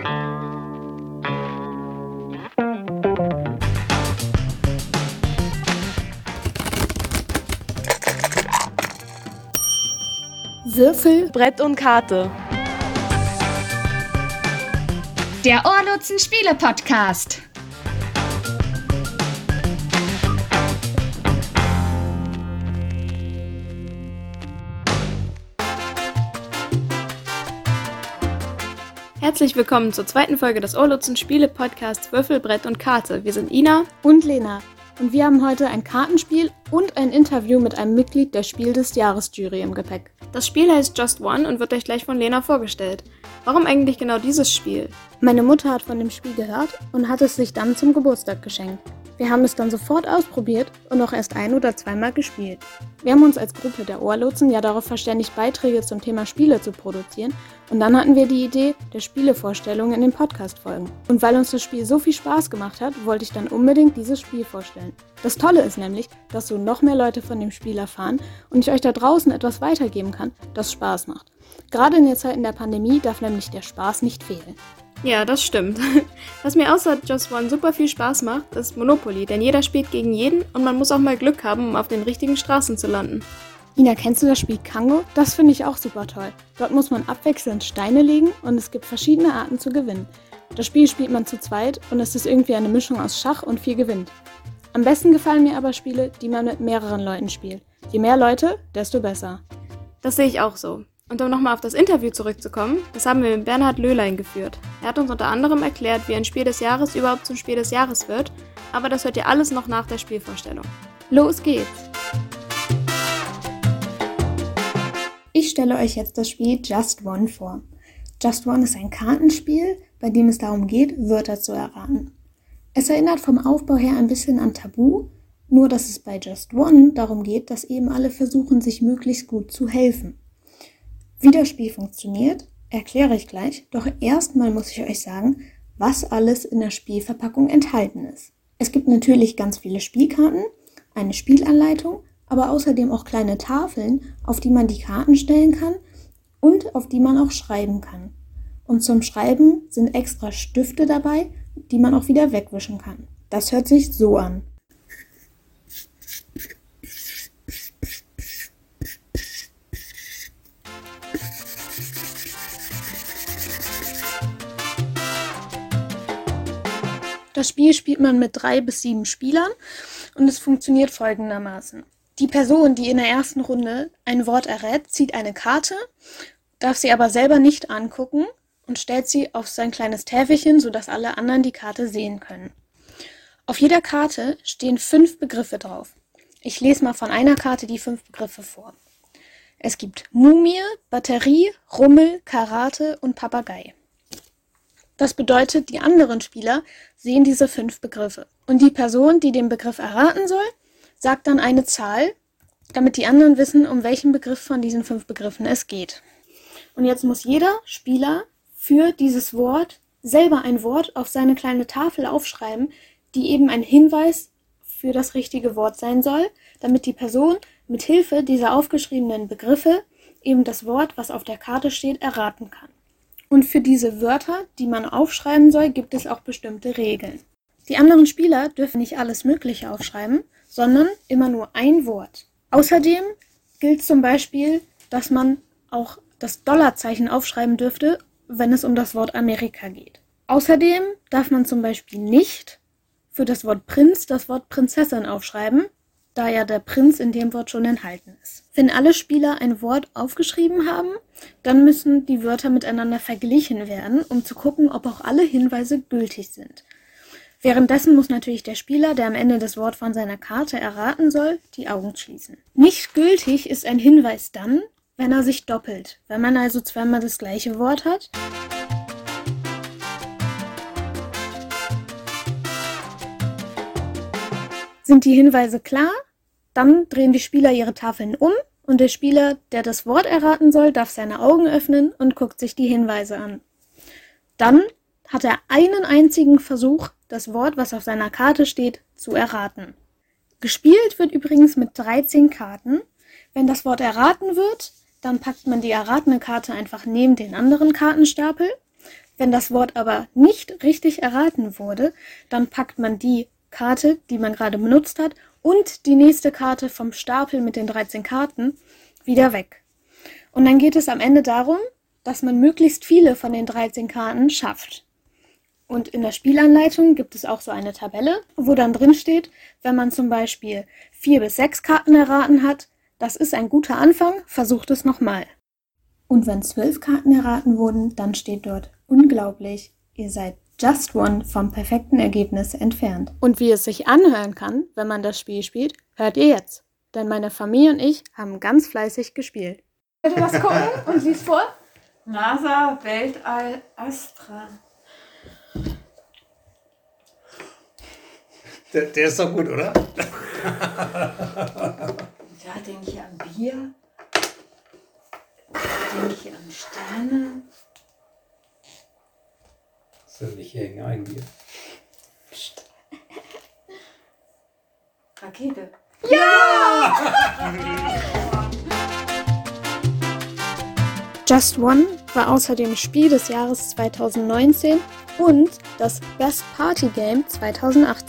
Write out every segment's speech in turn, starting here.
Würfel, Brett und Karte. Der Ohrlotsen Spiele-Podcast. Herzlich willkommen zur zweiten Folge des Ohrlotsen Spiele-Podcasts Würfel, Brett und Karte. Wir sind Ina und Lena und wir haben heute ein Kartenspiel und ein Interview mit einem Mitglied der Spiel des Jahres-Jury im Gepäck. Das Spiel heißt Just One und wird euch gleich von Lena vorgestellt. Warum eigentlich genau dieses Spiel? Meine Mutter hat von dem Spiel gehört und hat es sich dann zum Geburtstag geschenkt. Wir haben es dann sofort ausprobiert und auch erst 1- oder zweimal gespielt. Wir haben uns als Gruppe der Ohrlotsen ja darauf verständigt, Beiträge zum Thema Spiele zu produzieren und dann hatten wir die Idee der Spielevorstellung in den Podcast-Folgen. Und weil uns das Spiel so viel Spaß gemacht hat, wollte ich dann unbedingt dieses Spiel vorstellen. Das Tolle ist nämlich, dass so noch mehr Leute von dem Spiel erfahren und ich euch da draußen etwas weitergeben kann, das Spaß macht. Gerade in der Zeit der Pandemie darf nämlich der Spaß nicht fehlen. Ja, das stimmt. Was mir außer Just One super viel Spaß macht, ist Monopoly, denn jeder spielt gegen jeden und man muss auch mal Glück haben, um auf den richtigen Straßen zu landen. Ina, kennst du das Spiel Kango? Das finde ich auch super toll. Dort muss man abwechselnd Steine legen und es gibt verschiedene Arten zu gewinnen. Das Spiel spielt man zu zweit und es ist irgendwie eine Mischung aus Schach und viel gewinnt. Am besten gefallen mir aber Spiele, die man mit mehreren Leuten spielt. Je mehr Leute, desto besser. Das sehe ich auch so. Und um nochmal auf das Interview zurückzukommen, das haben wir mit Bernhard Löhlein geführt. Er hat uns unter anderem erklärt, wie ein Spiel des Jahres überhaupt zum Spiel des Jahres wird, aber das hört ihr alles noch nach der Spielvorstellung. Los geht's! Ich stelle euch jetzt das Spiel Just One vor. Just One ist ein Kartenspiel, bei dem es darum geht, Wörter zu erraten. Es erinnert vom Aufbau her ein bisschen an Tabu, nur dass es bei Just One darum geht, dass eben alle versuchen, sich möglichst gut zu helfen. Wie das Spiel funktioniert, erkläre ich gleich, doch erstmal muss ich euch sagen, was alles in der Spielverpackung enthalten ist. Es gibt natürlich ganz viele Spielkarten, eine Spielanleitung, aber außerdem auch kleine Tafeln, auf die man die Karten stellen kann und auf die man auch schreiben kann. Und zum Schreiben sind extra Stifte dabei, die man auch wieder wegwischen kann. Das hört sich so an. Das Spiel spielt man mit 3 bis 7 Spielern und es funktioniert folgendermaßen. Die Person, die in der ersten Runde ein Wort errät, zieht eine Karte, darf sie aber selber nicht angucken und stellt sie auf sein kleines Täfelchen, sodass alle anderen die Karte sehen können. Auf jeder Karte stehen 5 Begriffe drauf. Ich lese mal von einer Karte die 5 Begriffe vor. Es gibt Mumie, Batterie, Rummel, Karate und Papagei. Das bedeutet, die anderen Spieler sehen diese 5 Begriffe. Und die Person, die den Begriff erraten soll, sagt dann eine Zahl, damit die anderen wissen, um welchen Begriff von diesen 5 Begriffen es geht. Und jetzt muss jeder Spieler für dieses Wort selber ein Wort auf seine kleine Tafel aufschreiben, die eben ein Hinweis für das richtige Wort sein soll, damit die Person mit Hilfe dieser aufgeschriebenen Begriffe eben das Wort, was auf der Karte steht, erraten kann. Und für diese Wörter, die man aufschreiben soll, gibt es auch bestimmte Regeln. Die anderen Spieler dürfen nicht alles Mögliche aufschreiben, sondern immer nur ein Wort. Außerdem gilt zum Beispiel, dass man auch das Dollarzeichen aufschreiben dürfte, wenn es um das Wort Amerika geht. Außerdem darf man zum Beispiel nicht für das Wort Prinz das Wort Prinzessin aufschreiben, da ja der Prinz in dem Wort schon enthalten ist. Wenn alle Spieler ein Wort aufgeschrieben haben, dann müssen die Wörter miteinander verglichen werden, um zu gucken, ob auch alle Hinweise gültig sind. Währenddessen muss natürlich der Spieler, der am Ende das Wort von seiner Karte erraten soll, die Augen schließen. Nicht gültig ist ein Hinweis dann, wenn er sich doppelt. Wenn man also zweimal das gleiche Wort hat. Sind die Hinweise klar? Dann drehen die Spieler ihre Tafeln um und der Spieler, der das Wort erraten soll, darf seine Augen öffnen und guckt sich die Hinweise an. Dann hat er einen einzigen Versuch, das Wort, was auf seiner Karte steht, zu erraten. Gespielt wird übrigens mit 13 Karten. Wenn das Wort erraten wird, dann packt man die erratene Karte einfach neben den anderen Kartenstapel. Wenn das Wort aber nicht richtig erraten wurde, dann packt man die Karte, die man gerade benutzt hat, und die nächste Karte vom Stapel mit den 13 Karten wieder weg. Und dann geht es am Ende darum, dass man möglichst viele von den 13 Karten schafft. Und in der Spielanleitung gibt es auch so eine Tabelle, wo dann drin steht, wenn man zum Beispiel 4 bis 6 Karten erraten hat, das ist ein guter Anfang, versucht es nochmal. Und wenn 12 Karten erraten wurden, dann steht dort: unglaublich, ihr seid just one vom perfekten Ergebnis entfernt. Und wie es sich anhören kann, wenn man das Spiel spielt, hört ihr jetzt. Denn meine Familie und ich haben ganz fleißig gespielt. Bitte was gucken und lies vor. NASA, Weltall, Astra. Der ist doch gut, oder? Da denke ich an Bier. Da denke ich an Sterne. Soll nicht hier hängen, ein Bier. Rakete. Just One war außerdem Spiel des Jahres 2019 und das Best Party Game 2018.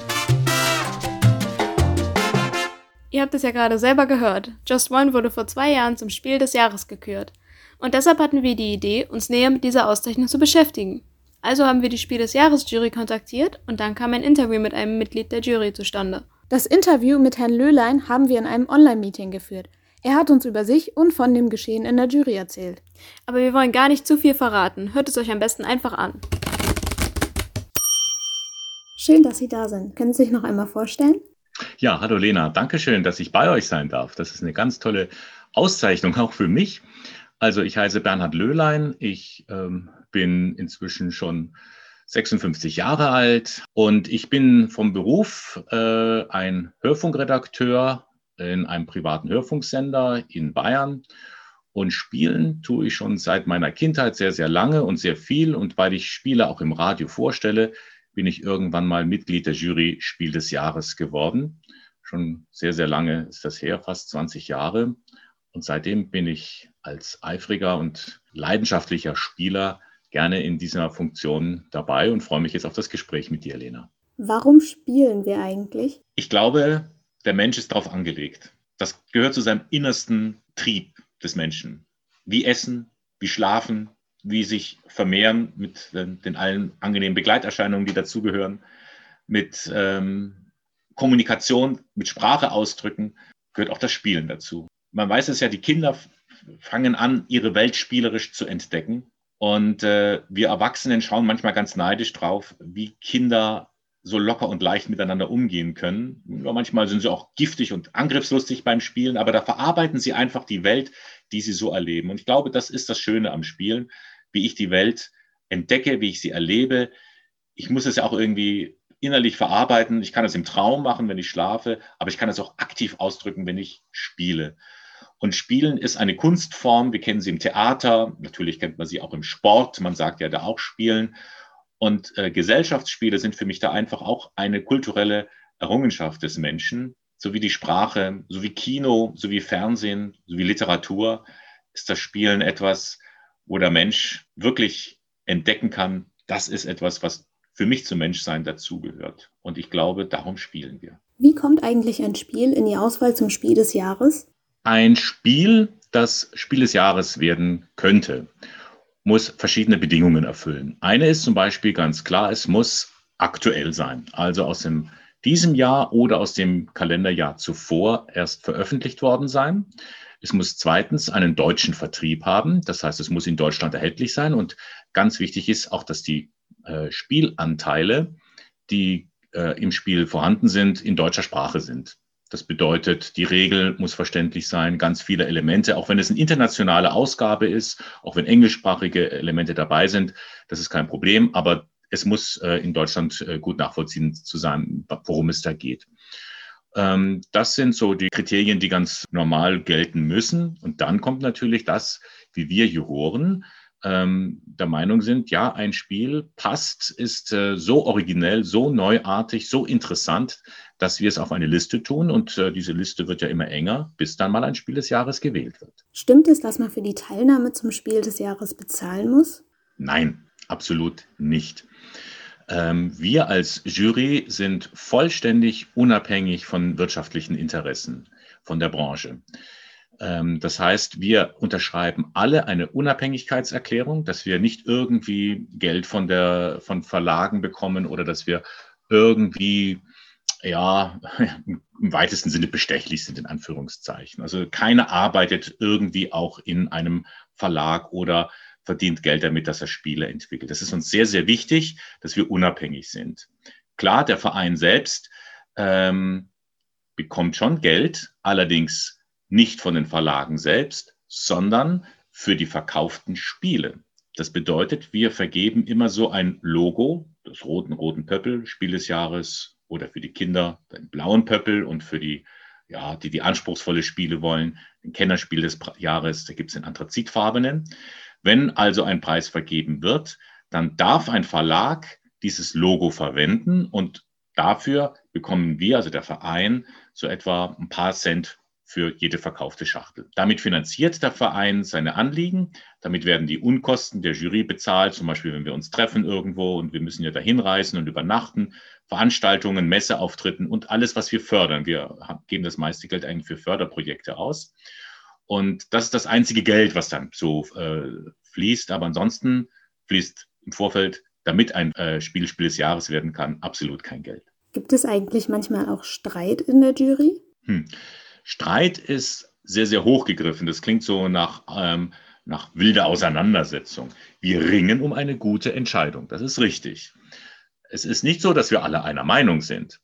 Ihr habt es ja gerade selber gehört. Just One wurde vor 2 Jahren zum Spiel des Jahres gekürt. Und deshalb hatten wir die Idee, uns näher mit dieser Auszeichnung zu beschäftigen. Also haben wir die Spiel des Jahres Jury kontaktiert und dann kam ein Interview mit einem Mitglied der Jury zustande. Das Interview mit Herrn Löhlein haben wir in einem Online-Meeting geführt. Er hat uns über sich und von dem Geschehen in der Jury erzählt. Aber wir wollen gar nicht zu viel verraten. Hört es euch am besten einfach an. Schön, dass Sie da sind. Können Sie sich noch einmal vorstellen? Ja, hallo Lena, danke schön, dass ich bei euch sein darf. Das ist eine ganz tolle Auszeichnung, auch für mich. Also ich heiße Bernhard Löhlein, ich bin inzwischen schon 56 Jahre alt und ich bin vom Beruf ein Hörfunkredakteur in einem privaten Hörfunksender in Bayern. Und spielen tue ich schon seit meiner Kindheit sehr, sehr lange und sehr viel. Und weil ich Spiele auch im Radio vorstelle, bin ich irgendwann mal Mitglied der Jury Spiel des Jahres geworden. Schon sehr, sehr lange ist das her, fast 20 Jahre. Und seitdem bin ich als eifriger und leidenschaftlicher Spieler gerne in dieser Funktion dabei und freue mich jetzt auf das Gespräch mit dir, Lena. Warum spielen wir eigentlich? Ich glaube, der Mensch ist darauf angelegt. Das gehört zu seinem innersten Trieb des Menschen. Wie essen, wie schlafen, wie sich vermehren mit den allen angenehmen Begleiterscheinungen, die dazugehören, mit Kommunikation, mit Sprache ausdrücken, gehört auch das Spielen dazu. Man weiß es ja, die Kinder fangen an, ihre Welt spielerisch zu entdecken. Und wir Erwachsenen schauen manchmal ganz neidisch drauf, wie Kinder so locker und leicht miteinander umgehen können. Ja, manchmal sind sie auch giftig und angriffslustig beim Spielen, aber da verarbeiten sie einfach die Welt, die sie so erleben. Und ich glaube, das ist das Schöne am Spielen, wie ich die Welt entdecke, wie ich sie erlebe. Ich muss es ja auch irgendwie innerlich verarbeiten. Ich kann es im Traum machen, wenn ich schlafe, aber ich kann es auch aktiv ausdrücken, wenn ich spiele. Und Spielen ist eine Kunstform. Wir kennen sie im Theater. Natürlich kennt man sie auch im Sport. Man sagt ja da auch Spielen. Und Gesellschaftsspiele sind für mich da einfach auch eine kulturelle Errungenschaft des Menschen. So wie die Sprache, so wie Kino, so wie Fernsehen, so wie Literatur ist das Spielen etwas, wo der Mensch wirklich entdecken kann, das ist etwas, was für mich zum Menschsein dazugehört. Und ich glaube, darum spielen wir. Wie kommt eigentlich ein Spiel in die Auswahl zum Spiel des Jahres? Ein Spiel, das Spiel des Jahres werden könnte, muss verschiedene Bedingungen erfüllen. Eine ist zum Beispiel ganz klar, es muss aktuell sein, also aus diesem Jahr oder aus dem Kalenderjahr zuvor erst veröffentlicht worden sein. Es muss zweitens einen deutschen Vertrieb haben, das heißt, es muss in Deutschland erhältlich sein und ganz wichtig ist auch, dass die Spielanteile, die im Spiel vorhanden sind, in deutscher Sprache sind. Das bedeutet, die Regel muss verständlich sein, ganz viele Elemente, auch wenn es eine internationale Ausgabe ist, auch wenn englischsprachige Elemente dabei sind, das ist kein Problem, aber es muss in Deutschland gut nachvollziehen zu sein, worum es da geht. Das sind so die Kriterien, die ganz normal gelten müssen. Und dann kommt natürlich das, wie wir Juroren der Meinung sind, ja, ein Spiel passt, ist so originell, so neuartig, so interessant, dass wir es auf eine Liste tun und diese Liste wird ja immer enger, bis dann mal ein Spiel des Jahres gewählt wird. Stimmt es, dass man für die Teilnahme zum Spiel des Jahres bezahlen muss? Nein, absolut nicht. Wir als Jury sind vollständig unabhängig von wirtschaftlichen Interessen von der Branche. Das heißt, wir unterschreiben alle eine Unabhängigkeitserklärung, dass wir nicht irgendwie Geld von Verlagen bekommen oder dass wir irgendwie, ja, im weitesten Sinne bestechlich sind, in Anführungszeichen. Also keiner arbeitet irgendwie auch in einem Verlag oder verdient Geld damit, dass er Spiele entwickelt. Das ist uns sehr, sehr wichtig, dass wir unabhängig sind. Klar, der Verein selbst bekommt schon Geld, allerdings nicht von den Verlagen selbst, sondern für die verkauften Spiele. Das bedeutet, wir vergeben immer so ein Logo, das roten Pöppel, Spiel des Jahres, oder für die Kinder den blauen Pöppel und für die anspruchsvolle Spiele wollen, den Kennerspiel des Jahres, da gibt es den anthrazitfarbenen. Wenn also ein Preis vergeben wird, dann darf ein Verlag dieses Logo verwenden und dafür bekommen wir, also der Verein, so etwa ein paar Cent für jede verkaufte Schachtel. Damit finanziert der Verein seine Anliegen. Damit werden die Unkosten der Jury bezahlt, zum Beispiel, wenn wir uns treffen irgendwo und wir müssen ja dahin reisen und übernachten, Veranstaltungen, Messeauftritten und alles, was wir fördern. Wir geben das meiste Geld eigentlich für Förderprojekte aus. Und das ist das einzige Geld, was dann so fließt. Aber ansonsten fließt im Vorfeld, damit ein Spiel des Jahres werden kann, absolut kein Geld. Gibt es eigentlich manchmal auch Streit in der Jury? Streit ist sehr, sehr hochgegriffen. Das klingt so nach wilder Auseinandersetzung. Wir ringen um eine gute Entscheidung. Das ist richtig. Es ist nicht so, dass wir alle einer Meinung sind,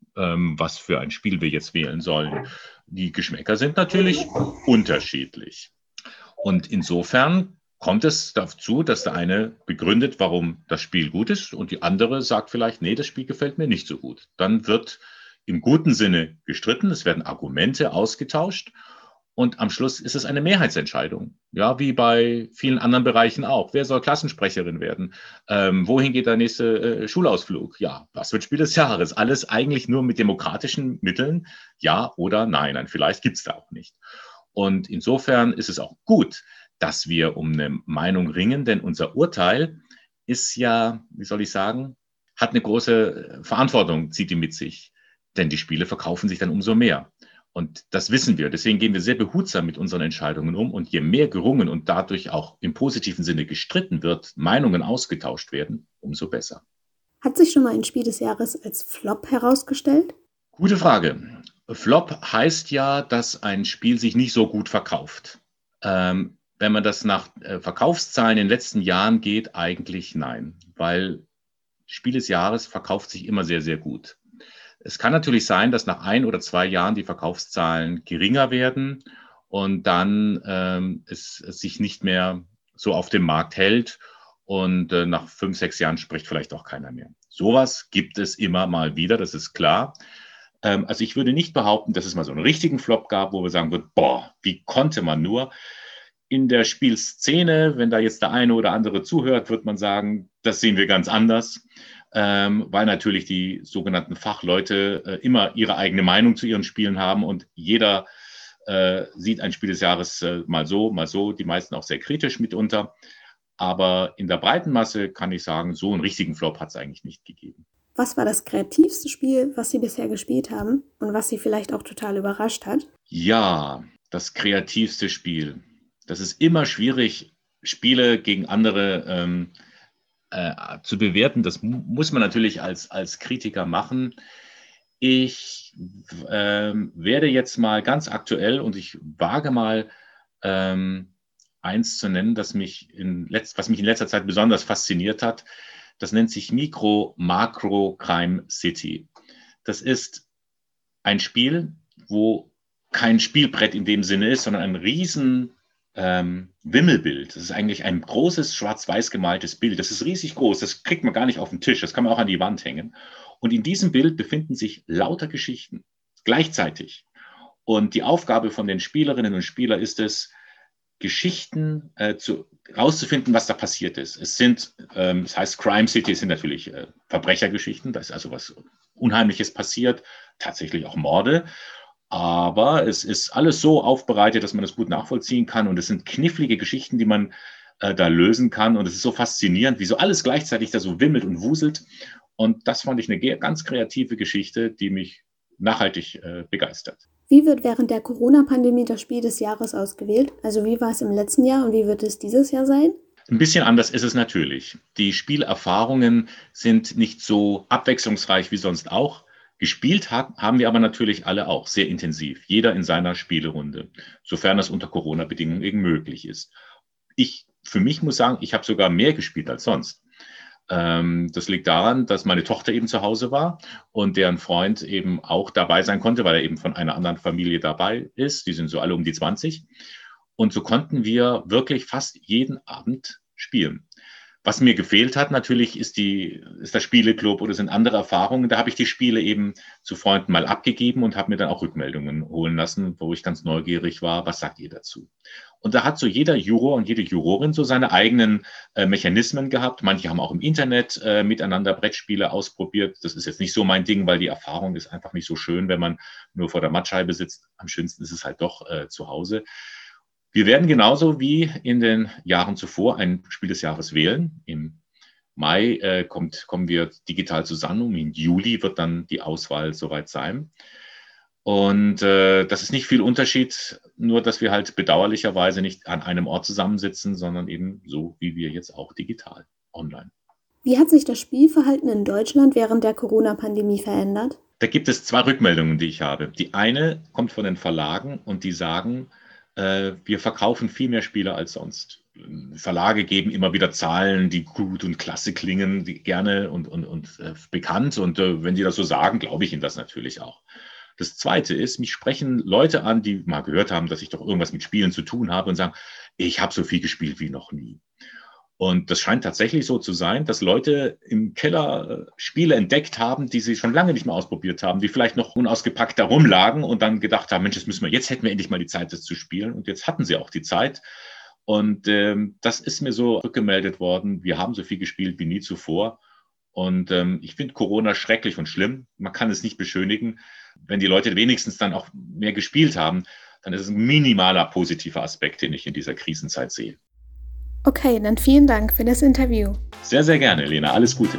was für ein Spiel wir jetzt wählen sollen. Die Geschmäcker sind natürlich unterschiedlich. Und insofern kommt es dazu, dass der eine begründet, warum das Spiel gut ist und die andere sagt vielleicht, nee, das Spiel gefällt mir nicht so gut. Dann wird im guten Sinne gestritten, es werden Argumente ausgetauscht und am Schluss ist es eine Mehrheitsentscheidung. Ja, wie bei vielen anderen Bereichen auch. Wer soll Klassensprecherin werden? Wohin geht der nächste Schulausflug? Ja, was wird Spiel des Jahres? Alles eigentlich nur mit demokratischen Mitteln, ja oder nein. Ein vielleicht gibt es da auch nicht. Und insofern ist es auch gut, dass wir um eine Meinung ringen, denn unser Urteil ist ja, wie soll ich sagen, hat eine große Verantwortung, zieht die mit sich. Denn die Spiele verkaufen sich dann umso mehr. Und das wissen wir. Deswegen gehen wir sehr behutsam mit unseren Entscheidungen um. Und je mehr gerungen und dadurch auch im positiven Sinne gestritten wird, Meinungen ausgetauscht werden, umso besser. Hat sich schon mal ein Spiel des Jahres als Flop herausgestellt? Gute Frage. Flop heißt ja, dass ein Spiel sich nicht so gut verkauft. Wenn man das nach Verkaufszahlen in den letzten Jahren geht, eigentlich nein. Weil Spiel des Jahres verkauft sich immer sehr, sehr gut. Es kann natürlich sein, dass nach 1 oder 2 Jahren die Verkaufszahlen geringer werden und dann es sich nicht mehr so auf dem Markt hält und nach 5, 6 Jahren spricht vielleicht auch keiner mehr. Sowas gibt es immer mal wieder, das ist klar. Also ich würde nicht behaupten, dass es mal so einen richtigen Flop gab, wo wir sagen würden, boah, wie konnte man nur? In der Spielszene, wenn da jetzt der eine oder andere zuhört, wird man sagen, das sehen wir ganz anders. Weil natürlich die sogenannten Fachleute immer ihre eigene Meinung zu ihren Spielen haben und jeder sieht ein Spiel des Jahres mal so, die meisten auch sehr kritisch mitunter. Aber in der breiten Masse kann ich sagen, so einen richtigen Flop hat es eigentlich nicht gegeben. Was war das kreativste Spiel, was Sie bisher gespielt haben und was Sie vielleicht auch total überrascht hat? Ja, das kreativste Spiel. Das ist immer schwierig, Spiele gegen andere zu bewerten. Das muss man natürlich als Kritiker machen. Ich werde jetzt mal ganz aktuell und ich wage mal eins zu nennen, was mich in letzter Zeit besonders fasziniert hat. Das nennt sich Micro-Macro Crime City. Das ist ein Spiel, wo kein Spielbrett in dem Sinne ist, sondern ein riesen Wimmelbild. Das ist eigentlich ein großes schwarz-weiß gemaltes Bild. Das ist riesig groß. Das kriegt man gar nicht auf den Tisch. Das kann man auch an die Wand hängen. Und in diesem Bild befinden sich lauter Geschichten gleichzeitig. Und die Aufgabe von den Spielerinnen und Spielern ist es, Geschichten rauszufinden, was da passiert ist. Es heißt Crime City, es sind natürlich Verbrechergeschichten. Da ist also was Unheimliches passiert, tatsächlich auch Morde. Aber es ist alles so aufbereitet, dass man das gut nachvollziehen kann. Und es sind knifflige Geschichten, die man da lösen kann. Und es ist so faszinierend, wie so alles gleichzeitig da so wimmelt und wuselt. Und das fand ich eine ganz kreative Geschichte, die mich nachhaltig begeistert. Wie wird während der Corona-Pandemie das Spiel des Jahres ausgewählt? Also wie war es im letzten Jahr und wie wird es dieses Jahr sein? Ein bisschen anders ist es natürlich. Die Spielerfahrungen sind nicht so abwechslungsreich wie sonst auch. Gespielt haben wir aber natürlich alle auch sehr intensiv, jeder in seiner Spielerunde, sofern das unter Corona-Bedingungen eben möglich ist. Ich für mich muss sagen, ich habe sogar mehr gespielt als sonst. Das liegt daran, dass meine Tochter eben zu Hause war und deren Freund eben auch dabei sein konnte, weil er eben von einer anderen Familie dabei ist. Die sind so alle um die 20. Und so konnten wir wirklich fast jeden Abend spielen. Was mir gefehlt hat natürlich, ist das Spieleclub oder sind andere Erfahrungen. Da habe ich die Spiele eben zu Freunden mal abgegeben und habe mir dann auch Rückmeldungen holen lassen, wo ich ganz neugierig war, was sagt ihr dazu? Und da hat so jeder Juror und jede Jurorin so seine eigenen Mechanismen gehabt. Manche haben auch im Internet miteinander Brettspiele ausprobiert. Das ist jetzt nicht so mein Ding, weil die Erfahrung ist einfach nicht so schön, wenn man nur vor der Mattscheibe sitzt. Am schönsten ist es halt doch zu Hause. Wir werden genauso wie in den Jahren zuvor ein Spiel des Jahres wählen. Im Mai kommen wir digital zusammen. Im Juli wird dann die Auswahl soweit sein. Und das ist nicht viel Unterschied, nur dass wir halt bedauerlicherweise nicht an einem Ort zusammensitzen, sondern eben so wie wir jetzt auch digital, online. Wie hat sich das Spielverhalten in Deutschland während der Corona-Pandemie verändert? Da gibt es 2 Rückmeldungen, die ich habe. Die eine kommt von den Verlagen und die sagen, wir verkaufen viel mehr Spiele als sonst. Verlage geben immer wieder Zahlen, die gut und klasse klingen, die gerne und bekannt. Und wenn die das so sagen, glaube ich ihnen das natürlich auch. Das Zweite ist, mich sprechen Leute an, die mal gehört haben, dass ich doch irgendwas mit Spielen zu tun habe und sagen, ich habe so viel gespielt wie noch nie. Und das scheint tatsächlich so zu sein, dass Leute im Keller Spiele entdeckt haben, die sie schon lange nicht mehr ausprobiert haben, die vielleicht noch unausgepackt da rumlagen und dann gedacht haben, Mensch, jetzt hätten wir endlich mal die Zeit, das zu spielen. Und jetzt hatten sie auch die Zeit. Und das ist mir so rückgemeldet worden. Wir haben so viel gespielt wie nie zuvor. Und ich finde Corona schrecklich und schlimm. Man kann es nicht beschönigen. Wenn die Leute wenigstens dann auch mehr gespielt haben, dann ist es ein minimaler positiver Aspekt, den ich in dieser Krisenzeit sehe. Okay, dann vielen Dank für das Interview. Sehr, sehr gerne, Lena. Alles Gute.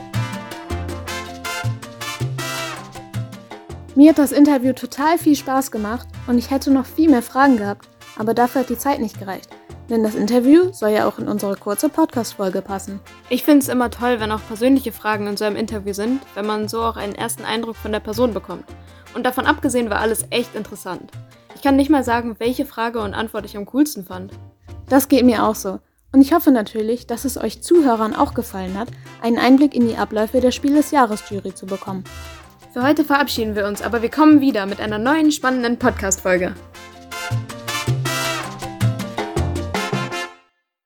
Mir hat das Interview total viel Spaß gemacht und ich hätte noch viel mehr Fragen gehabt, aber dafür hat die Zeit nicht gereicht. Denn das Interview soll ja auch in unsere kurze Podcast-Folge passen. Ich finde es immer toll, wenn auch persönliche Fragen in so einem Interview sind, wenn man so auch einen ersten Eindruck von der Person bekommt. Und davon abgesehen war alles echt interessant. Ich kann nicht mal sagen, welche Frage und Antwort ich am coolsten fand. Das geht mir auch so. Und ich hoffe natürlich, dass es euch Zuhörern auch gefallen hat, einen Einblick in die Abläufe der Spiel des Jahres-Jury zu bekommen. Für heute verabschieden wir uns, aber wir kommen wieder mit einer neuen spannenden Podcast-Folge.